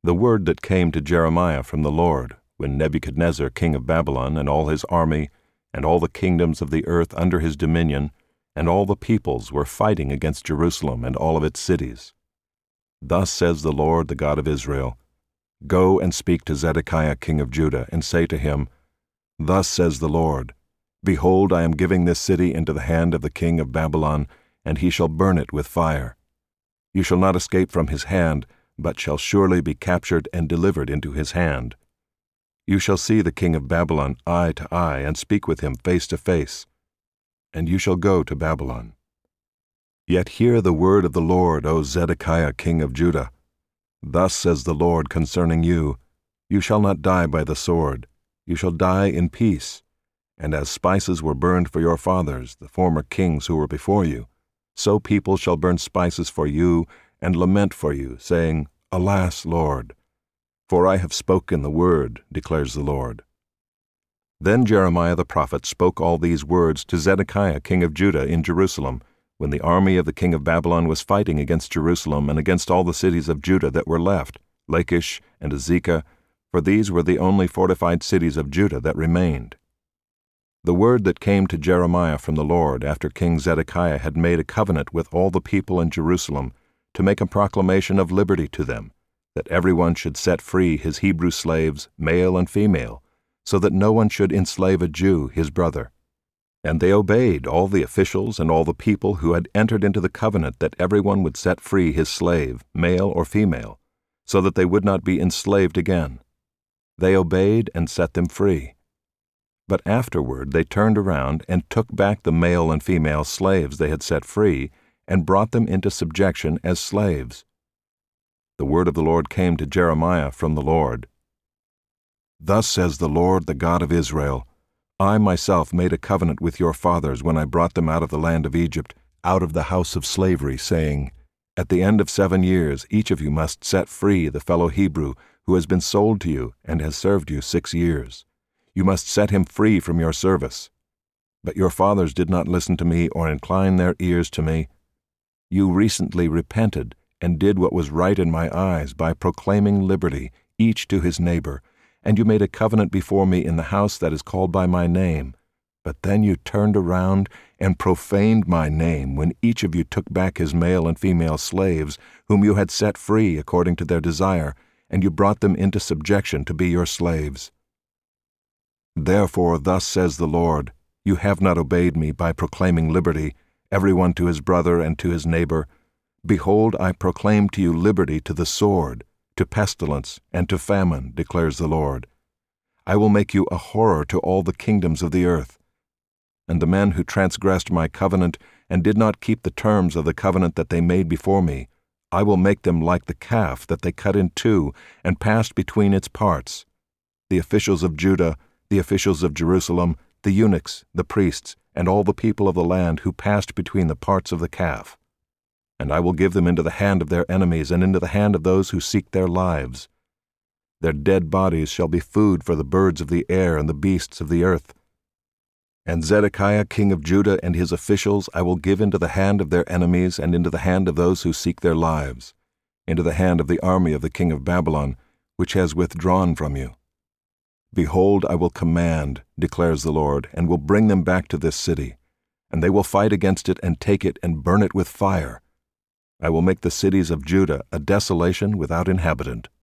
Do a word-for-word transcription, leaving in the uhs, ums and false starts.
The word that came to Jeremiah from the Lord, when Nebuchadnezzar king of Babylon and all his army, and all the kingdoms of the earth under his dominion, and all the peoples were fighting against Jerusalem and all of its cities. Thus says the Lord, the God of Israel, Go and speak to Zedekiah king of Judah, and say to him, Thus says the Lord, Behold, I am giving this city into the hand of the king of Babylon, and he shall burn it with fire. You shall not escape from his hand, but shall surely be captured and delivered into his hand. You shall see the king of Babylon eye to eye, and speak with him face to face, and you shall go to Babylon. Yet hear the word of the Lord, O Zedekiah king of Judah. Thus says the Lord concerning you, You shall not die by the sword, you shall die in peace. And as spices were burned for your fathers, the former kings who were before you, so people shall burn spices for you and lament for you, saying, Alas, Lord! For I have spoken the word, declares the Lord. Then Jeremiah the prophet spoke all these words to Zedekiah king of Judah in Jerusalem, when the army of the king of Babylon was fighting against Jerusalem and against all the cities of Judah that were left, Lachish and Azekah, for these were the only fortified cities of Judah that remained. The word that came to Jeremiah from the Lord after King Zedekiah had made a covenant with all the people in Jerusalem to make a proclamation of liberty to them, that everyone should set free his Hebrew slaves, male and female, so that no one should enslave a Jew, his brother. And they obeyed all the officials and all the people who had entered into the covenant that everyone would set free his slave, male or female, so that they would not be enslaved again. They obeyed and set them free. But afterward they turned around and took back the male and female slaves they had set free and brought them into subjection as slaves. The word of the Lord came to Jeremiah from the Lord. Thus says the Lord, the God of Israel, I myself made a covenant with your fathers when I brought them out of the land of Egypt, out of the house of slavery, saying, At the end of seven years each of you must set free the fellow Hebrew who has been sold to you and has served you six years. You must set him free from your service. But your fathers did not listen to me or incline their ears to me. You recently repented and did what was right in my eyes by proclaiming liberty, each to his neighbor, and you made a covenant before me in the house that is called by my name. But then you turned around and profaned my name when each of you took back his male and female slaves, whom you had set free according to their desire, and you brought them into subjection to be your slaves. Therefore thus says the Lord, You have not obeyed me by proclaiming liberty, everyone to his brother and to his neighbor. Behold, I proclaim to you liberty to the sword, to pestilence, and to famine, declares the Lord. I will make you a horror to all the kingdoms of the earth. And the men who transgressed my covenant and did not keep the terms of the covenant that they made before me, I will make them like the calf that they cut in two and passed between its parts. The officials of Judah, the officials of Jerusalem, the eunuchs, the priests, and all the people of the land who passed between the parts of the calf. And I will give them into the hand of their enemies and into the hand of those who seek their lives. Their dead bodies shall be food for the birds of the air and the beasts of the earth. And Zedekiah king of Judah and his officials I will give into the hand of their enemies and into the hand of those who seek their lives, into the hand of the army of the king of Babylon, which has withdrawn from you. Behold, I will command, declares the Lord, and will bring them back to this city, and they will fight against it and take it and burn it with fire. I will make the cities of Judah a desolation without inhabitant.